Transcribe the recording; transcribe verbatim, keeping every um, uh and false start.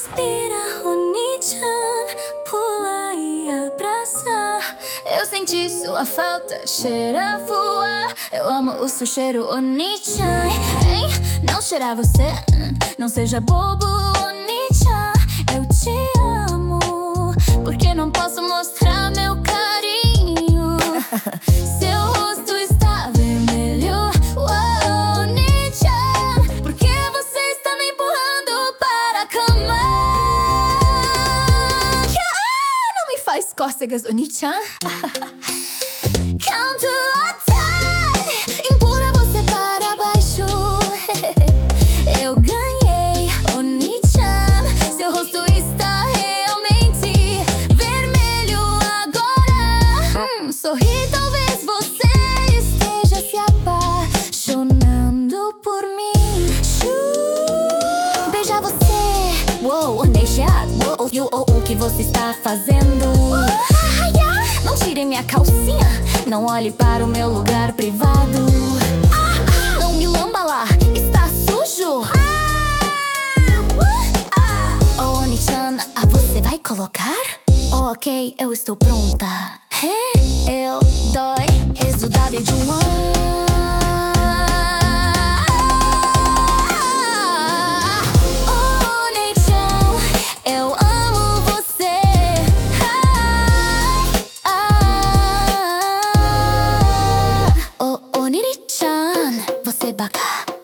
Respira, Oni-chan, pula e abraça. Eu senti sua falta, cheira voar. Eu amo o seu cheiro, Oni-chan. Hein? Não cheirar você, não seja bobo, Oni-chan. Eu te amo, porque não posso mostrar meu carinho. Seu rosto está vermelho, oh, Oni-chan, porque você está me empurrando para a cama. Ah, não me faz cócegas, Oni-chan. Counter-attack, empurra você para baixo. Eu ganhei, Oni-chan. Seu rosto está realmente vermelho agora. Hum, sorri, talvez você esteja se apaixonando por mim. Shoo. Beijar você, uou, beijar, uou, e o o que você está fazendo? Não tire minha calcinha, não olhe para o meu lugar privado. Não me lamba lá, está sujo. Oh, Oni-chan, ah, você vai colocar? Oh, ok, eu estou pronta. Eu dói, rezo W de um ano. Oni-chan, você bacana.